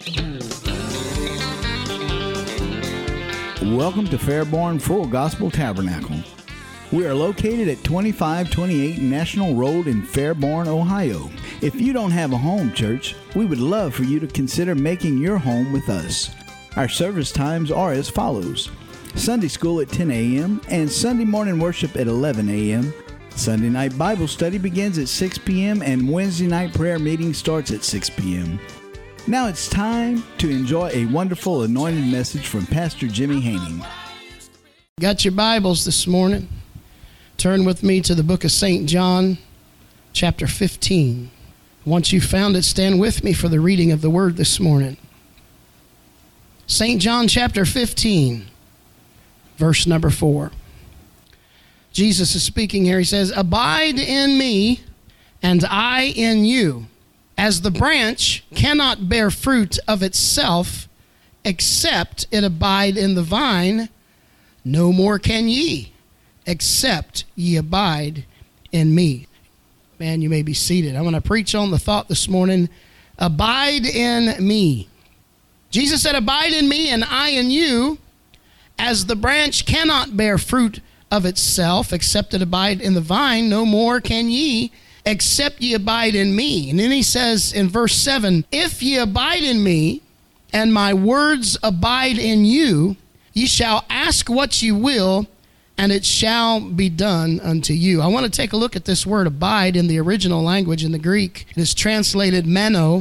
Welcome to Fairborn Full Gospel Tabernacle. We are located at 2528 National Road in Fairborn, Ohio. If you don't have a home church, we would love for you to consider making your home with us. Our service times are as follows: Sunday school at 10 a.m. and Sunday morning worship at 11 a.m. Sunday night Bible study begins at 6 p.m. and Wednesday night prayer meeting starts at 6 p.m. Now it's time to enjoy a wonderful anointed message from Pastor Jimmy Haining. Got your Bibles this morning? Turn with me to the book of St. John, chapter 15. Once you've found it, stand with me for the reading of the word this morning. St. John, chapter 15, verse number 4. Jesus is speaking here. He says, "Abide in me, and I in you. As the branch cannot bear fruit of itself, except it abide in the vine, no more can ye, except ye abide in me." Man, you may be seated. I'm going to preach on the thought this morning, abide in me. Jesus said, "Abide in me, and I in you. As the branch cannot bear fruit of itself, except it abide in the vine, no more can ye, except ye abide in me." And then he says in verse 7, "If ye abide in me, and my words abide in you, ye shall ask what ye will, and it shall be done unto you." I want to take a look at this word abide in the original language in the Greek. It is translated meno,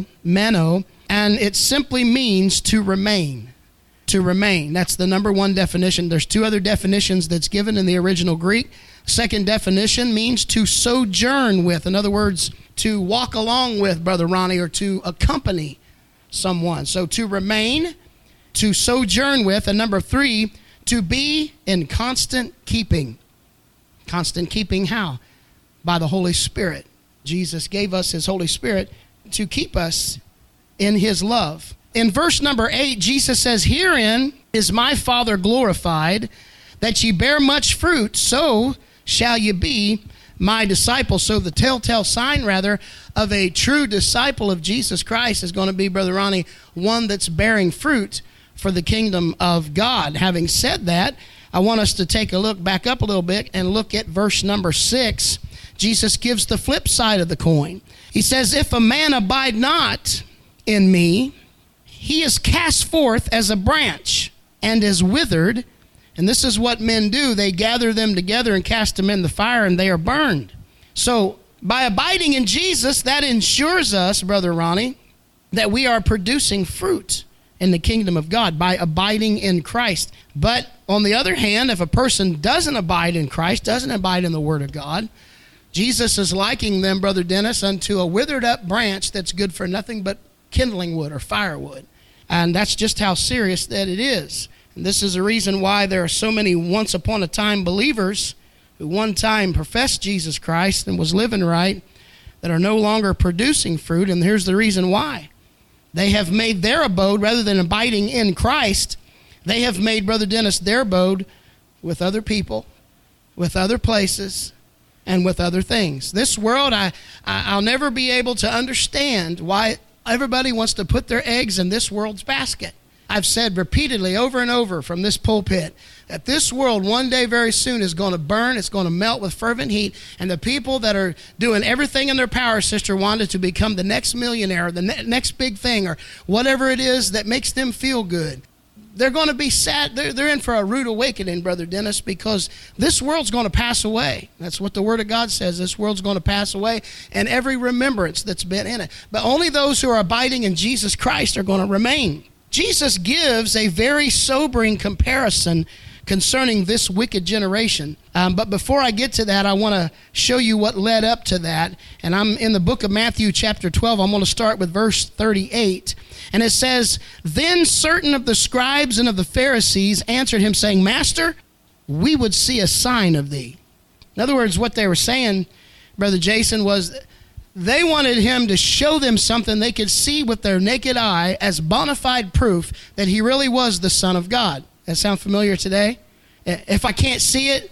and it simply means to remain. To remain. That's the number one definition. There's two other definitions that's given in the original Greek. Second definition means to sojourn with. In other words, to walk along with, Brother Ronnie, or to accompany someone. So to remain, to sojourn with, and number three, to be in constant keeping. Constant keeping how? By the Holy Spirit. Jesus gave us his Holy Spirit to keep us in his love. In verse number 8, Jesus says, "Herein is my Father glorified, that ye bear much fruit, so shall ye be my disciples." So the telltale sign, rather, of a true disciple of Jesus Christ is going to be, Brother Ronnie, one that's bearing fruit for the kingdom of God. Having said that, I want us to take a look back up a little bit and look at verse number 6. Jesus gives the flip side of the coin. He says, "If a man abide not in me, he is cast forth as a branch and is withered." And this is what men do. They gather them together and cast them in the fire, and they are burned. So by abiding in Jesus, that ensures us, Brother Ronnie, that we are producing fruit in the kingdom of God by abiding in Christ. But on the other hand, if a person doesn't abide in Christ, doesn't abide in the Word of God, Jesus is likening them, Brother Dennis, unto a withered up branch that's good for nothing but kindling wood or firewood. And that's just how serious that it is. And this is the reason why there are so many once upon a time believers who one time professed Jesus Christ and was living right that are no longer producing fruit. And here's the reason why. They have made their abode, rather than abiding in Christ, they have made, Brother Dennis, their abode with other people, with other places, and with other things. This world, I'll never be able to understand why everybody wants to put their eggs in this world's basket. I've said repeatedly over and over from this pulpit that this world one day very soon is going to burn, it's going to melt with fervent heat, and the people that are doing everything in their power, Sister Wanda, to become the next millionaire, the next big thing, or whatever it is that makes them feel good, they're going to be sad. They're in for a rude awakening, Brother Dennis, because this world's going to pass away. That's what the Word of God says. This world's going to pass away, and every remembrance that's been in it. But only those who are abiding in Jesus Christ are going to remain. Jesus gives a very sobering comparison concerning this wicked generation. But before I get to that, I want to show you what led up to that. And I'm in the book of Matthew chapter 12. I'm going to start with verse 38. And it says, "Then certain of the scribes and of the Pharisees answered him, saying, Master, we would see a sign of thee." In other words, what they were saying, Brother Jason, was they wanted him to show them something they could see with their naked eye as bona fide proof that he really was the Son of God. That sound familiar today? If I can't see it,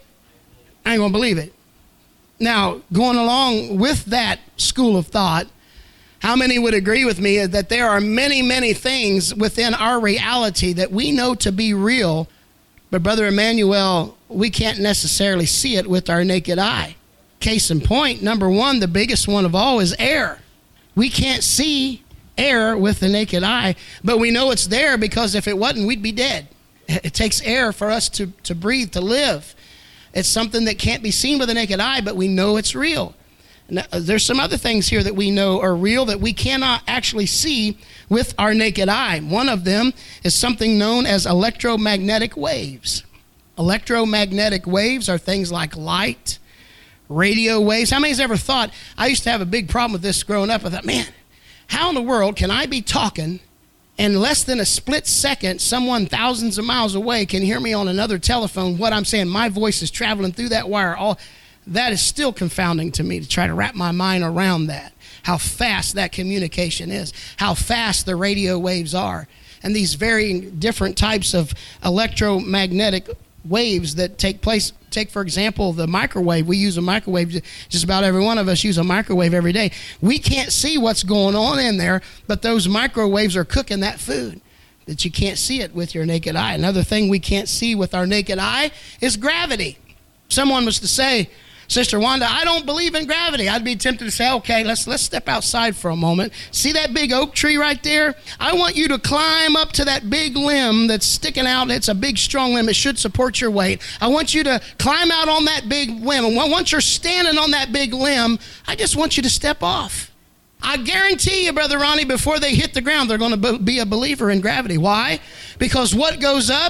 I ain't going to believe it. Now, going along with that school of thought, How many would agree with me that there are many, many things within our reality that we know to be real, but Brother Emmanuel, we can't necessarily see it with our naked eye? Case in point, number one, the biggest one of all is air. We can't see air with the naked eye, but we know it's there because if it wasn't, we'd be dead. It takes air for us to breathe, to live. It's something that can't be seen with the naked eye, but we know it's real. Now, there's some other things here that we know are real that we cannot actually see with our naked eye. One of them is something known as electromagnetic waves. Electromagnetic waves are things like light, radio waves. How many's ever thought, I used to have a big problem with this growing up. I thought, man, how in the world can I be talking and less than a split second, someone thousands of miles away can hear me on another telephone, what I'm saying, my voice is traveling through that wire. That is still confounding to me to try to wrap my mind around that, how fast that communication is, how fast the radio waves are, and these varying different types of electromagnetic waves that take place. Take, for example, the microwave. We use a microwave. Just about every one of us use a microwave every day. We can't see what's going on in there, but those microwaves are cooking that food that you can't see it with your naked eye. Another thing we can't see with our naked eye is gravity. Someone was to say, Sister Wanda, I don't believe in gravity. I'd be tempted to say, okay, let's step outside for a moment. See that big oak tree right there? I want you to climb up to that big limb that's sticking out. It's a big, strong limb. It should support your weight. I want you to climb out on that big limb. And once you're standing on that big limb, I just want you to step off. I guarantee you, Brother Ronnie, before they hit the ground, they're going to be a believer in gravity. Why? Because what goes up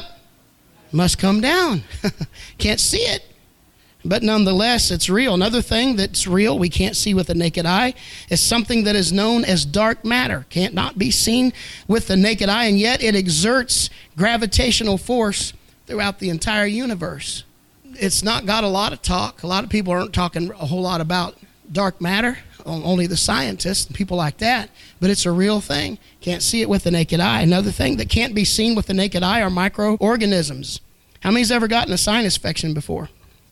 must come down. Can't see it. But nonetheless, it's real. Another thing that's real, we can't see with the naked eye, is something that is known as dark matter. Can't not be seen with the naked eye, and yet it exerts gravitational force throughout the entire universe. It's not got a lot of talk. A lot of people aren't talking a whole lot about dark matter, only the scientists and people like that, but it's a real thing. Can't see it with the naked eye. Another thing that can't be seen with the naked eye are microorganisms. How many's ever gotten a sinus infection before?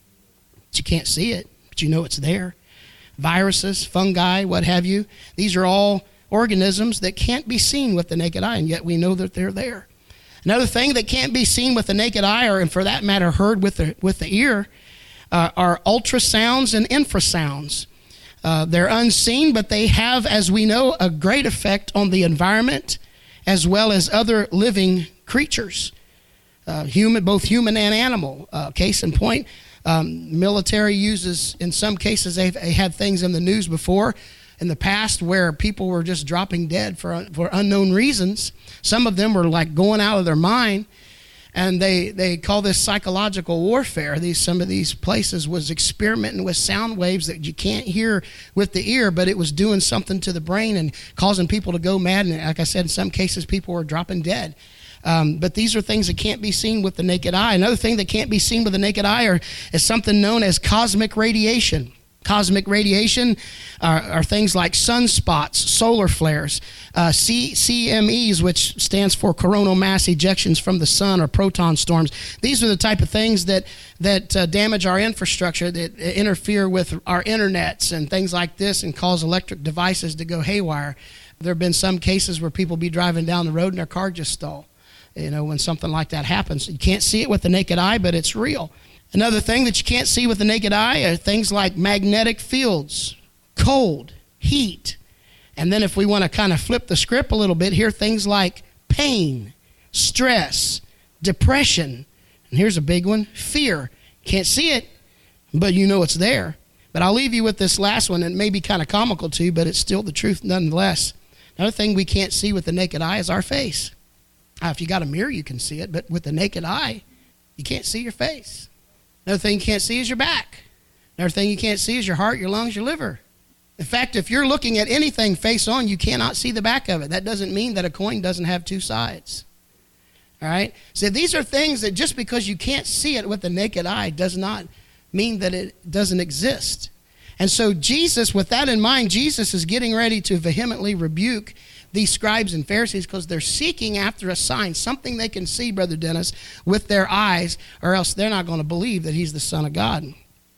But you can't see it, but you know it's there. Viruses, fungi, what have you. These are all organisms that can't be seen with the naked eye, and yet we know that they're there. Another thing that can't be seen with the naked eye, or and for that matter heard with the ear, are ultrasounds and infrasounds. They're unseen, but they have, as we know, a great effect on the environment as well as other living creatures, both human and animal. Case in point, military uses, in some cases, they've had things in the news before in the past where people were just dropping dead for unknown reasons. Some of them were like going out of their mind, and they call this psychological warfare. Some of these places was experimenting with sound waves that you can't hear with the ear, but it was doing something to the brain and causing people to go mad. And like I said, in some cases, people were dropping dead. But these are things that can't be seen with the naked eye. Another thing that can't be seen with the naked eye is something known as cosmic radiation. Cosmic radiation are things like sunspots, solar flares, CMEs, which stands for coronal mass ejections from the sun, or proton storms. These are the type of things that damage our infrastructure, that interfere with our internets and things like this and cause electric devices to go haywire. There have been some cases where people be driving down the road and their car just stalled. You know, when something like that happens, you can't see it with the naked eye, but it's real. Another thing that you can't see with the naked eye are things like magnetic fields, cold, heat. And then if we want to kind of flip the script a little bit here, things like pain, stress, depression. And here's a big one, fear. Can't see it, but you know it's there. But I'll leave you with this last one. It may be kind of comical to you, but it's still the truth nonetheless. Another thing we can't see with the naked eye is our face. If you got a mirror, you can see it, but with the naked eye, you can't see your face. Another thing you can't see is your back. Another thing you can't see is your heart, your lungs, your liver. In fact, if you're looking at anything face on, you cannot see the back of it. That doesn't mean that a coin doesn't have two sides. All right? So these are things that just because you can't see it with the naked eye does not mean that it doesn't exist. And so Jesus, with that in mind, Jesus is getting ready to vehemently rebuke these scribes and Pharisees because they're seeking after a sign, something they can see, Brother Dennis, with their eyes, or else they're not going to believe that he's the Son of God.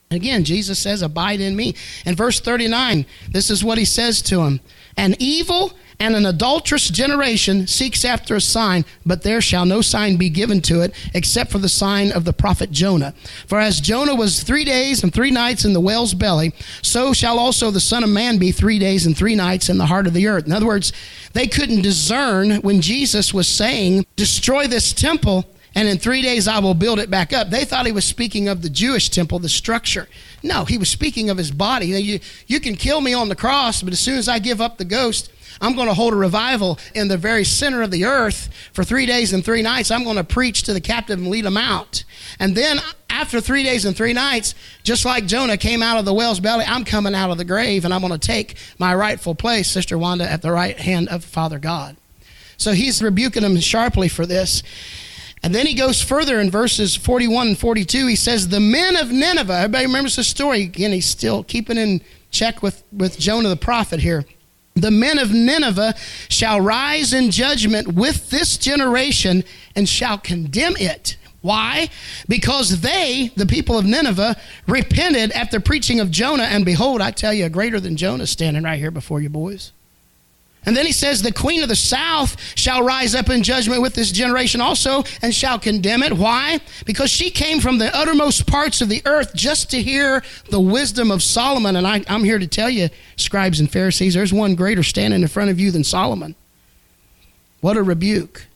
Again, Jesus says, abide in me. In verse 39, this is what he says to him. An evil and an adulterous generation seeks after a sign, but there shall no sign be given to it except for the sign of the prophet Jonah. For as Jonah was 3 days and 3 nights in the whale's belly, so shall also the Son of Man be 3 days and 3 nights in the heart of the earth. In other words, they couldn't discern when Jesus was saying, destroy this temple, and in 3 days I will build it back up. They thought he was speaking of the Jewish temple, the structure. No, he was speaking of his body. You can kill me on the cross, but as soon as I give up the ghost, I'm going to hold a revival in the very center of the earth for 3 days and 3 nights. I'm going to preach to the captive and lead them out. And then after 3 days and 3 nights, just like Jonah came out of the whale's belly, I'm coming out of the grave, and I'm going to take my rightful place, Sister Wanda, at the right hand of Father God. So he's rebuking them sharply for this. And then he goes further in verses 41 and 42. He says, the men of Nineveh, everybody remembers the story. Again, he's still keeping in check with Jonah the prophet here. The men of Nineveh shall rise in judgment with this generation and shall condemn it. Why? Because they, the people of Nineveh, repented at the preaching of Jonah, and behold, I tell you, a greater than Jonah standing right here before you boys. And then he says, the queen of the south shall rise up in judgment with this generation also and shall condemn it. Why? Because she came from the uttermost parts of the earth just to hear the wisdom of Solomon. And I'm here to tell you, scribes and Pharisees, there's one greater standing in front of you than Solomon. What a rebuke.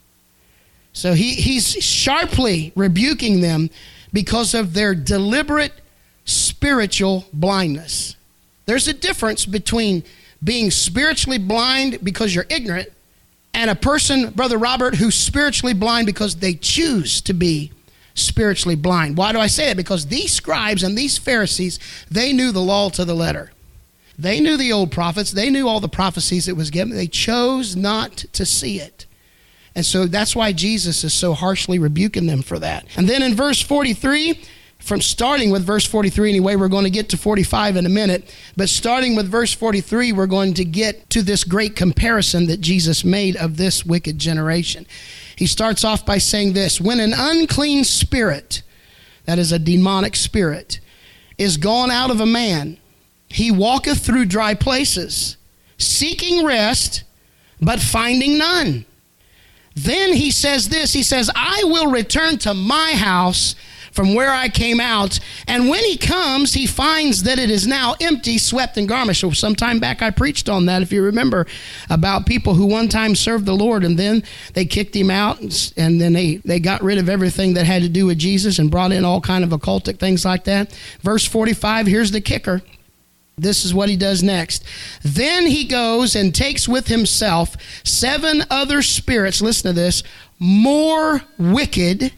So he's sharply rebuking them because of their deliberate spiritual blindness. There's a difference between being spiritually blind because you're ignorant, and a person, Brother Robert, who's spiritually blind because they choose to be spiritually blind. Why do I say that? Because these scribes and these Pharisees, they knew the law to the letter. They knew the old prophets. They knew all the prophecies that was given. They chose not to see it. And so that's why Jesus is so harshly rebuking them for that. And then in verse 43, from starting with verse 43 anyway, we're going to get to 45 in a minute, but starting with verse 43, we're going to get to this great comparison that Jesus made of this wicked generation. He starts off by saying this, when an unclean spirit, that is a demonic spirit, is gone out of a man, he walketh through dry places, seeking rest, but finding none. Then he says this, he says, I will return to my house from where I came out. And when he comes, he finds that it is now empty, swept, and garnished. So some time back I preached on that, if you remember, about people who one time served the Lord and then they kicked him out and then they got rid of everything that had to do with Jesus and brought in all kind of occultic things like that. Verse 45, here's the kicker. This is what he does next. Then he goes and takes with himself 7 other spirits, listen to this, more wicked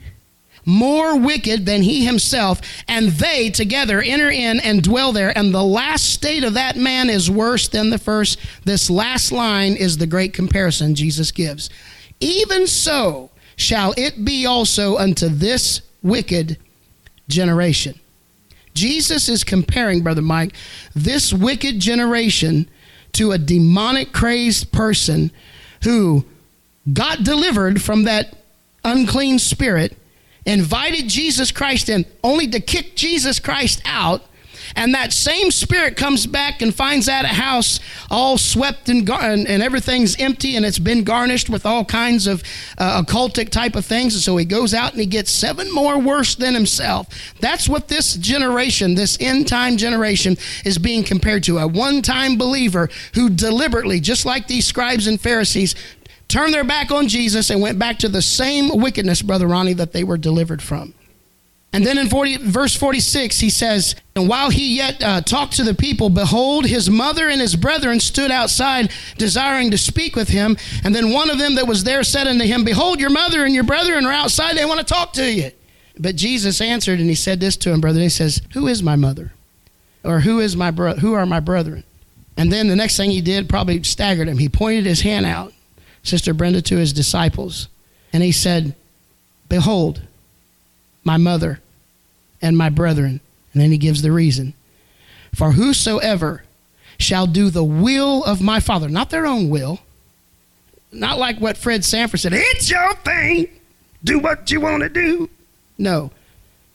than he himself, and they together enter in and dwell there. And the last state of that man is worse than the first. This last line is the great comparison Jesus gives. Even so shall it be also unto this wicked generation. Jesus is comparing, Brother Mike, this wicked generation to a demonic crazed person who got delivered from that unclean spirit, invited Jesus Christ in, only to kick Jesus Christ out, and that same spirit comes back and finds that house all swept and everything's empty and it's been garnished with all kinds of occultic type of things. And so he goes out and he gets 7 more worse than himself. That's what this generation, this end time generation, is being compared to. A one-time believer who deliberately, just like these scribes and Pharisees, turned their back on Jesus and went back to the same wickedness, Brother Ronnie, that they were delivered from. And then in verse 46, he says, and while he yet talked to the people, behold, his mother and his brethren stood outside, desiring to speak with him. And then one of them that was there said unto him, behold, your mother and your brethren are outside. They want to talk to you. But Jesus answered, and he said this to him, brother. He says, who is my mother? Or who are my brethren? And then the next thing he did probably staggered him. He pointed his hand out, Sister Brenda, to his disciples. And he said, behold, my mother and my brethren. And then he gives the reason. For whosoever shall do the will of my Father, not their own will, not like what Fred Sanford said, it's your thing, do what you want to do. No,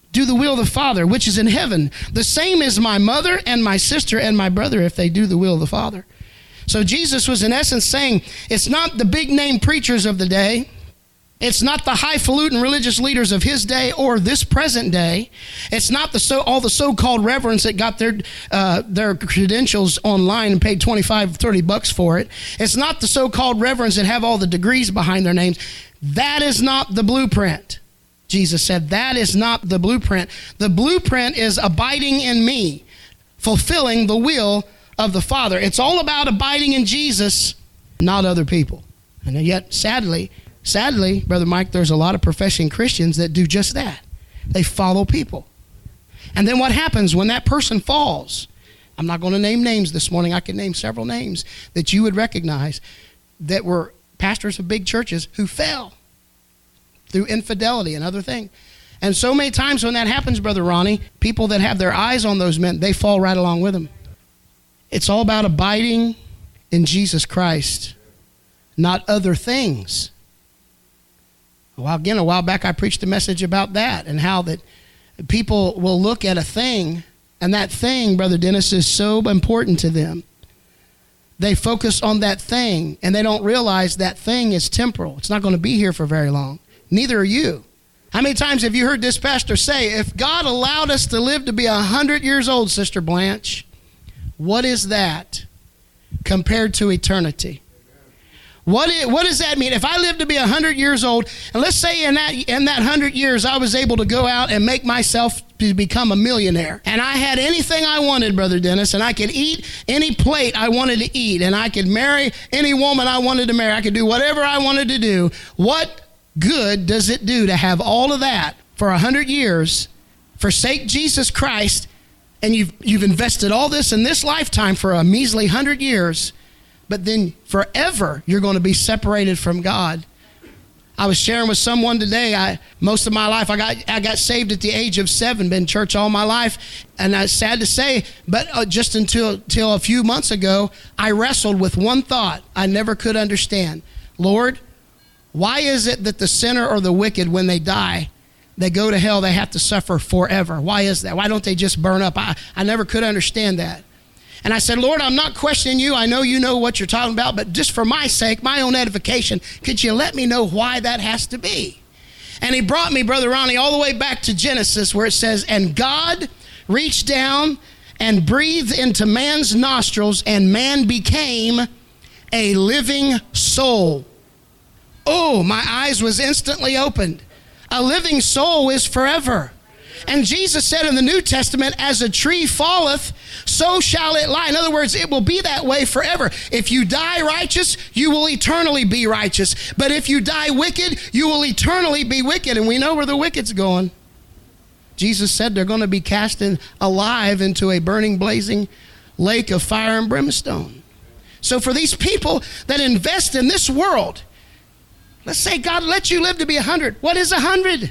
do the will of the Father, which is in heaven. The same is my mother and my sister and my brother if they do the will of the Father. So Jesus was in essence saying, it's not the big name preachers of the day. It's not the highfalutin religious leaders of his day or this present day. It's not all the so-called reverends that got their credentials online and paid $25, $30 for it. It's not the so-called reverends that have all the degrees behind their names. That is not the blueprint. Jesus said, that is not the blueprint. The blueprint is abiding in me, fulfilling the will of the Father. It's all about abiding in Jesus, not other people. And yet, sadly, Brother Mike, there's a lot of professing Christians that do just that. They follow people. And then what happens when that person falls? I'm not going to name names this morning. I can name several names that you would recognize that were pastors of big churches who fell through infidelity and other things. And so many times when that happens, Brother Ronnie, people that have their eyes on those men, they fall right along with them. It's all about abiding in Jesus Christ, not other things. A while back, I preached a message about that and how that people will look at a thing, and that thing, Brother Dennis, is so important to them. They focus on that thing, and they don't realize that thing is temporal. It's not going to be here for very long. Neither are you. How many times have you heard this pastor say, if God allowed us to live to be 100 years old, Sister Blanche, what is that compared to eternity? What does that mean? If I live to be 100 years old, and let's say in that 100 years I was able to go out and make myself to become a millionaire, and I had anything I wanted, Brother Dennis, and I could eat any plate I wanted to eat, and I could marry any woman I wanted to marry, I could do whatever I wanted to do, what good does it do to have all of that for 100 years, forsake Jesus Christ, and you've invested all this in this lifetime for a measly 100 years, but then forever you're going to be separated from God? I was sharing with someone today, most of my life, I got saved at the age of 7, been in church all my life, and it's sad to say, but just until a few months ago, I wrestled with one thought I never could understand. Lord, why is it that the sinner or the wicked, when they die, they go to hell, they have to suffer forever? Why is that? Why don't they just burn up? I never could understand that. And I said, Lord, I'm not questioning you. I know you know what you're talking about, but just for my sake, my own edification, could you let me know why that has to be? And he brought me, Brother Ronnie, all the way back to Genesis, where it says, and God reached down and breathed into man's nostrils, and man became a living soul. Oh, my eyes was instantly opened. A living soul is forever. And Jesus said in the New Testament, as a tree falleth, so shall it lie. In other words, it will be that way forever. If you die righteous, you will eternally be righteous. But if you die wicked, you will eternally be wicked. And we know where the wicked's going. Jesus said they're going to be cast alive into a burning, blazing lake of fire and brimstone. So for these people that invest in this world, let's say God let you live to be 100. What is 100?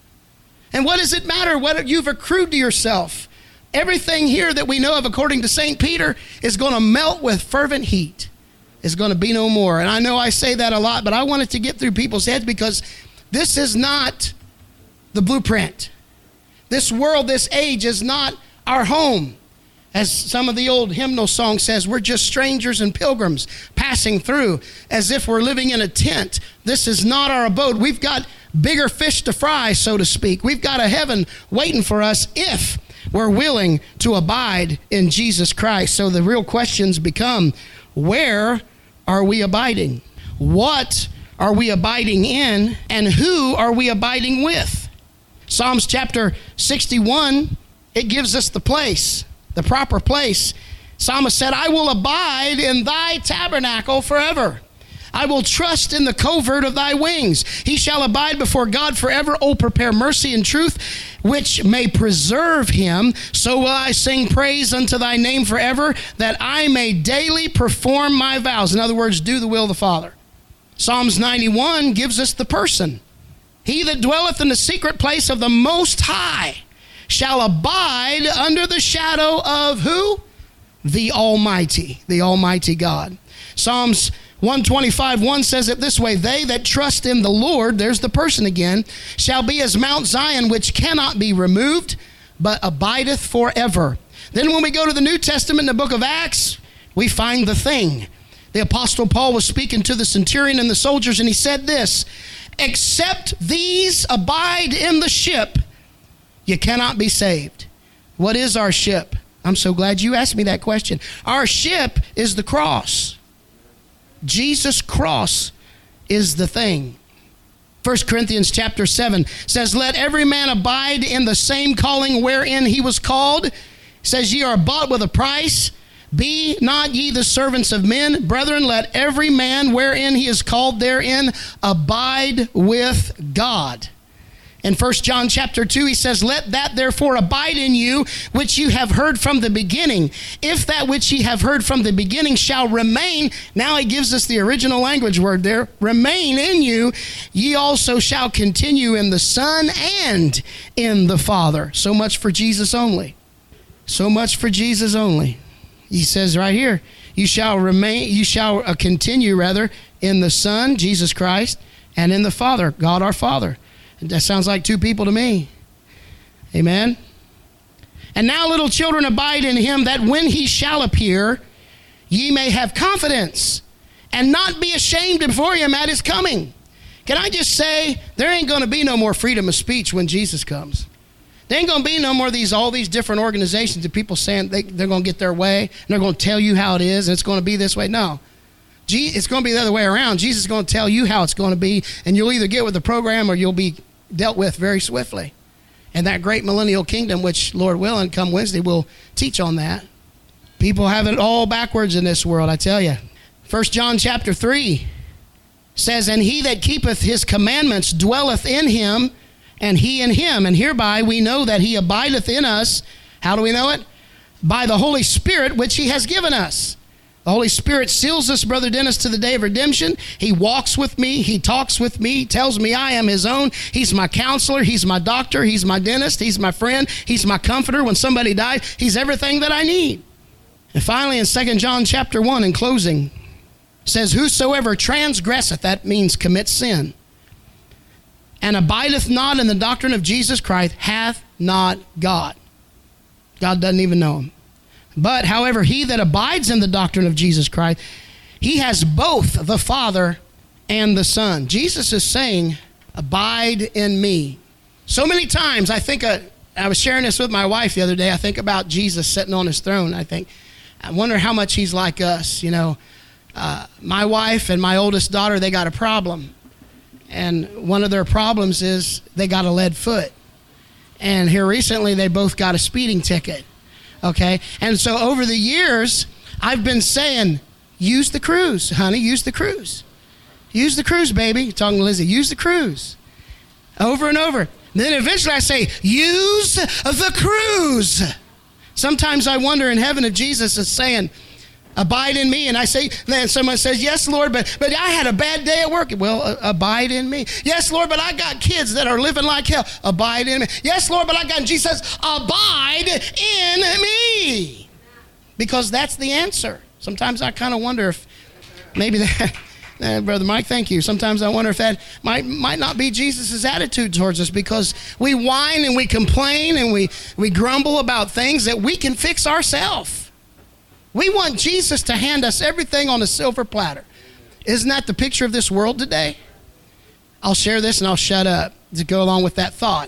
And what does it matter what you've accrued to yourself? Everything here that we know of, according to St. Peter, is going to melt with fervent heat. It's going to be no more. And I know I say that a lot, but I wanted to get through people's heads because this is not the blueprint. This world, this age is not our home. As some of the old hymnal song says, we're just strangers and pilgrims passing through as if we're living in a tent. This is not our abode. We've got bigger fish to fry, so to speak. We've got a heaven waiting for us if we're willing to abide in Jesus Christ. So the real questions become, where are we abiding? What are we abiding in? And who are we abiding with? Psalms chapter 61, it gives us the place. The proper place. Psalmist said, I will abide in thy tabernacle forever. I will trust in the covert of thy wings. He shall abide before God forever. Oh, prepare mercy and truth, which may preserve him. So will I sing praise unto thy name forever, that I may daily perform my vows. In other words, do the will of the Father. Psalms 91 gives us the person. He that dwelleth in the secret place of the Most High shall abide under the shadow of who? The Almighty God. Psalms 125:1 says it this way, they that trust in the Lord, there's the person again, shall be as Mount Zion, which cannot be removed, but abideth forever. Then when we go to the New Testament in the book of Acts, we find the thing. The Apostle Paul was speaking to the centurion and the soldiers, and he said this, except these abide in the ship, you cannot be saved. What is our ship? I'm so glad you asked me that question. Our ship is the cross. Jesus' cross is the thing. 1 Corinthians chapter 7 says, let every man abide in the same calling wherein he was called. It says, ye are bought with a price. Be not ye the servants of men. Brethren, let every man wherein he is called therein abide with God. In 1 John chapter 2, he says, let that therefore abide in you, which you have heard from the beginning. If that which ye have heard from the beginning shall remain, now he gives us the original language word there, remain in you, ye also shall continue in the Son and in the Father. So much for Jesus only. So much for Jesus only. He says right here, you shall continue in the Son, Jesus Christ, and in the Father, God our Father. That sounds like two people to me. Amen. And now, little children, abide in him, that when he shall appear, ye may have confidence and not be ashamed before him at his coming. Can I just say, there ain't going to be no more freedom of speech when Jesus comes. There ain't going to be no more of all these different organizations of people saying they're going to get their way, and they're going to tell you how it is, and it's going to be this way. No. It's going to be the other way around. Jesus is going to tell you how it's going to be, and you'll either get with the program or you'll be dealt with very swiftly. And that great millennial kingdom, which, Lord willing, come Wednesday, we'll teach on that. People have it all backwards in this world, I tell you. 1 John chapter 3 says, and he that keepeth his commandments dwelleth in him, and he in him. And hereby we know that he abideth in us. How do we know it? By the Holy Spirit, which he has given us. The Holy Spirit seals us, Brother Dennis, to the day of redemption. He walks with me. He talks with me. He tells me I am his own. He's my counselor. He's my doctor. He's my dentist. He's my friend. He's my comforter. When somebody dies, he's everything that I need. And finally, in 2 John chapter 1, in closing, says, whosoever transgresseth, that means commits sin, and abideth not in the doctrine of Jesus Christ, hath not God. God doesn't even know him. But, however, he that abides in the doctrine of Jesus Christ, he has both the Father and the Son. Jesus is saying, abide in me. So many times I was sharing this with my wife the other day, I think about Jesus sitting on his throne. I wonder how much he's like us. My wife and my oldest daughter, they got a problem. And one of their problems is they got a lead foot. And here recently, they both got a speeding ticket. Okay, and so over the years, I've been saying, use the cruise, honey, use the cruise. Use the cruise, baby. Talking to Lizzie, use the cruise. Over and over. Then eventually I say, use the cruise. Sometimes I wonder in heaven if Jesus is saying, abide in me. And I say, then someone says, yes, Lord, but I had a bad day at work. Well, abide in me. Yes, Lord, but I got kids that are living like hell. Abide in me. Yes, Lord, but I got, Jesus says, abide in me. Because that's the answer. Sometimes I kind of wonder if maybe that, Brother Mike, thank you. Sometimes I wonder if that might not be Jesus' attitude towards us, because we whine and we complain and we grumble about things that we can fix ourselves. We want Jesus to hand us everything on a silver platter. Isn't that the picture of this world today? I'll share this and I'll shut up to go along with that thought.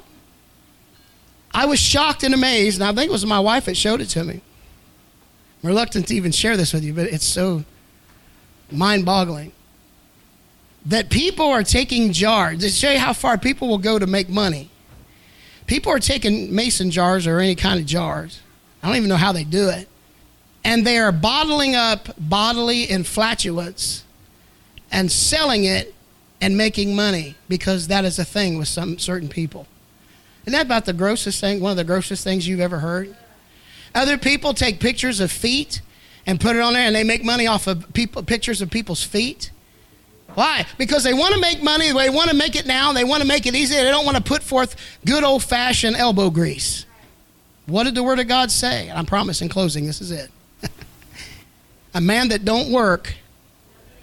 I was shocked and amazed, and I think it was my wife that showed it to me. I'm reluctant to even share this with you, but it's so mind-boggling. That people are taking jars. To show you how far people will go to make money. People are taking mason jars or any kind of jars. I don't even know how they do it. And they are bottling up bodily inflatulence and selling it and making money, because that is a thing with some certain people. Isn't that about the grossest thing, one of the grossest things you've ever heard? Other people take pictures of feet and put it on there, and they make money off of pictures of people's feet. Why? Because they want to make money. They want to make it now. They want to make it easy. They don't want to put forth good old-fashioned elbow grease. What did the Word of God say? I promise in closing, this is it. A man that don't work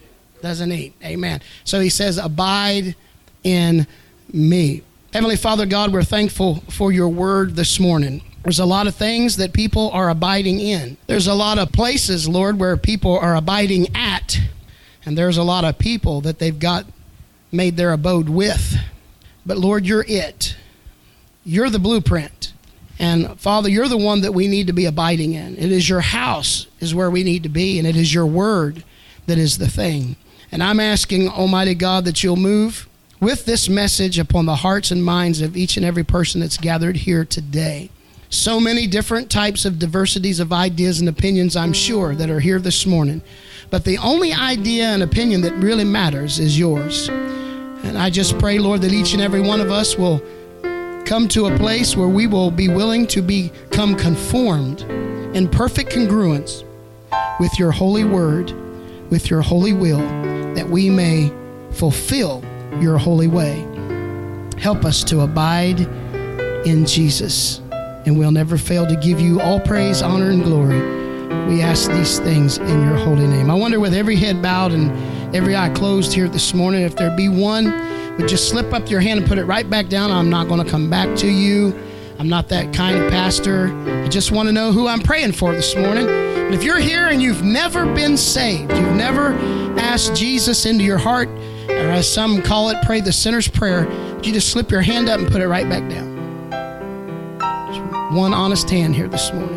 Doesn't eat. Amen. So he says, abide in me. Heavenly Father God, we're thankful for your word this morning. There's a lot of things that people are abiding in. There's a lot of places, Lord, where people are abiding at. And there's a lot of people that they've got made their abode with. But Lord, you're it. You're the blueprint. And Father, you're the one that we need to be abiding in. It is your house is where we need to be, and it is your word that is the thing. And I'm asking, Almighty God, that you'll move with this message upon the hearts and minds of each and every person that's gathered here today. So many different types of diversities of ideas and opinions, I'm sure, that are here this morning. But the only idea and opinion that really matters is yours. And I just pray, Lord, that each and every one of us will come to a place where we will be willing to become conformed in perfect congruence with your holy word, with your holy will, that we may fulfill your holy way. Help us to abide in Jesus, and we'll never fail to give you all praise, honor, and glory. We ask these things in your holy name. I wonder, with every head bowed and every eye closed here this morning, if there be one, would just slip up your hand and put it right back down. I'm not going to come back to you. I'm not that kind of pastor. I just want to know who I'm praying for this morning. And if you're here and you've never been saved, you've never asked Jesus into your heart, or as some call it, pray the sinner's prayer, would you just slip your hand up and put it right back down? Just one honest hand here this morning.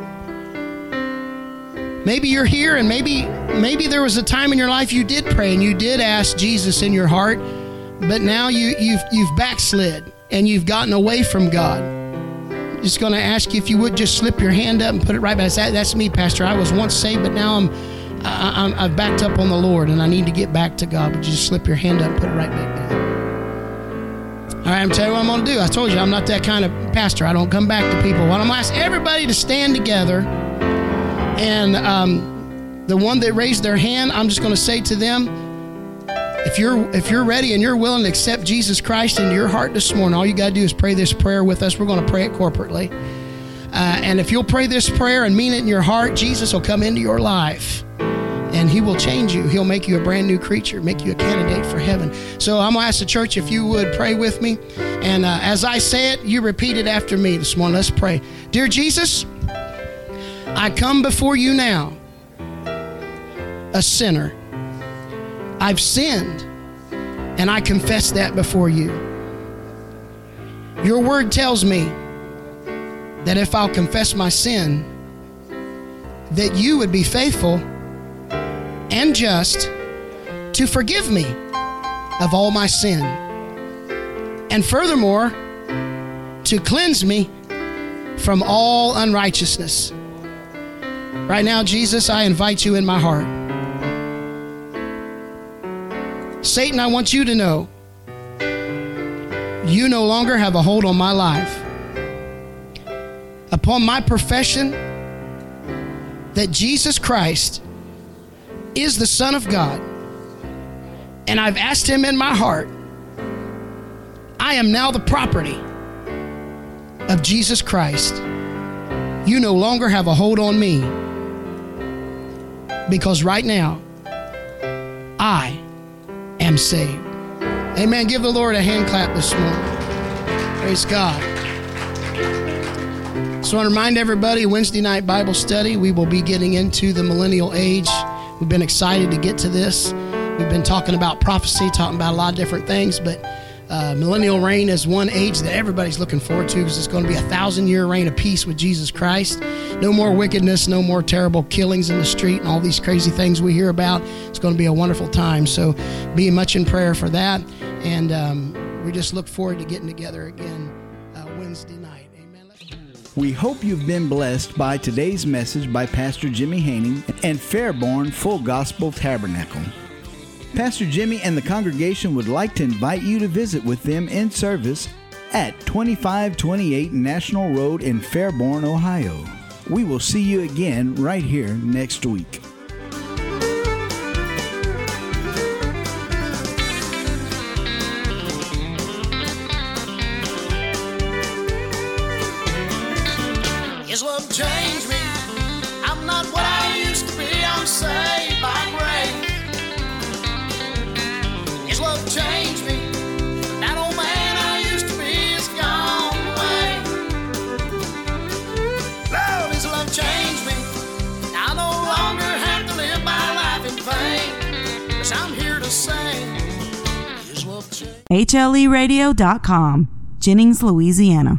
Maybe you're here, and maybe there was a time in your life you did pray and you did ask Jesus in your heart, but now you've backslid and you've gotten away from God. I'm just going to ask you if you would just slip your hand up and put it right back. That's me, Pastor. I was once saved, but now I've backed up on the Lord and I need to get back to God. Would you just slip your hand up and put it right back down? All right, I'm telling you what I'm going to do. I told you I'm not that kind of pastor. I don't come back to people. Well, I'm going to ask everybody to stand together. And the one that raised their hand, I'm just going to say to them, if you're ready and you're willing to accept Jesus Christ into your heart this morning, all you got to do is pray this prayer with us. We're going to pray it corporately. And if you'll pray this prayer and mean it in your heart, Jesus will come into your life and he will change you. He'll make you a brand new creature, make you a candidate for heaven. So I'm going to ask the church if you would pray with me. And as I say it, you repeat it after me this morning. Let's pray. Dear Jesus, I come before you now, a sinner. I've sinned, and I confess that before you. Your word tells me that if I'll confess my sin, that you would be faithful and just to forgive me of all my sin, and furthermore, to cleanse me from all unrighteousness. Right now, Jesus, I invite you in my heart. Satan, I want you to know you no longer have a hold on my life. Upon my profession that Jesus Christ is the Son of God, and I've asked him in my heart, I am now the property of Jesus Christ. You no longer have a hold on me, because right now I am saved. Amen. Give the Lord a hand clap this morning. Praise God. So I want to remind everybody, Wednesday night Bible study, we will be getting into the millennial age. We've been excited to get to this. We've been talking about prophecy, talking about a lot of different things, but millennial reign is one age that everybody's looking forward to, because it's going to be a 1,000-year reign of peace with Jesus Christ. No more wickedness, no more terrible killings in the street and all these crazy things we hear about. It's going to be a wonderful time. So be much in prayer for that. And we just look forward to getting together again Wednesday night. Amen. We hope you've been blessed by today's message by Pastor Jimmy Haney and Fairborn Full Gospel Tabernacle. Pastor Jimmy and the congregation would like to invite you to visit with them in service at 2528 National Road in Fairborn, Ohio. We will see you again right here next week. His love changed me. I'm not what I used to be. I'm saved by grace. HLEradio.com, Jennings, Louisiana.